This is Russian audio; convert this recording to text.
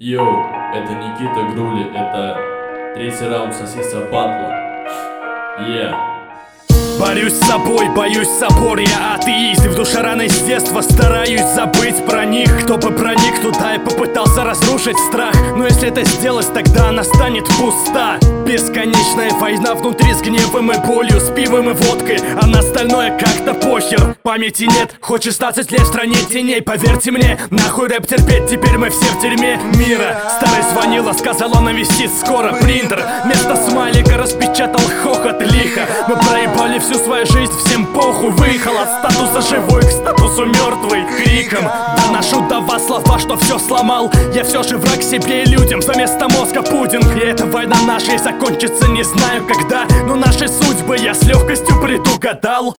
Йоу, это Никита Грули, это третий раунд сосиса батла. Борюсь с собой, боюсь собор, я атеист. И в душе рано с детства стараюсь забыть про них. Кто бы проник туда и попытался разрушить страх, но если это сделать, тогда она станет пуста. Бесконечная война внутри с гневом и болью, с пивом и водкой, а на остальное как-то похер. Памяти нет, хоть 16 лет в стране теней. Поверьте мне, нахуй рэп терпеть, теперь мы все в тюрьме мира. Старый звонила, сказала навестит скоро принтер. Вместо смайлика распечатал хохот лихо. Мы проебали всю свою жизнь, всем похуй. Выехал от статуса живой к статусу мертвый криком. Доношу до вас слова, что все сломал. Я все же враг себе и людям, за место мозга пудинг. И эта война наша и закончится, не знаю когда, но наши судьбы я с легкостью предугадал.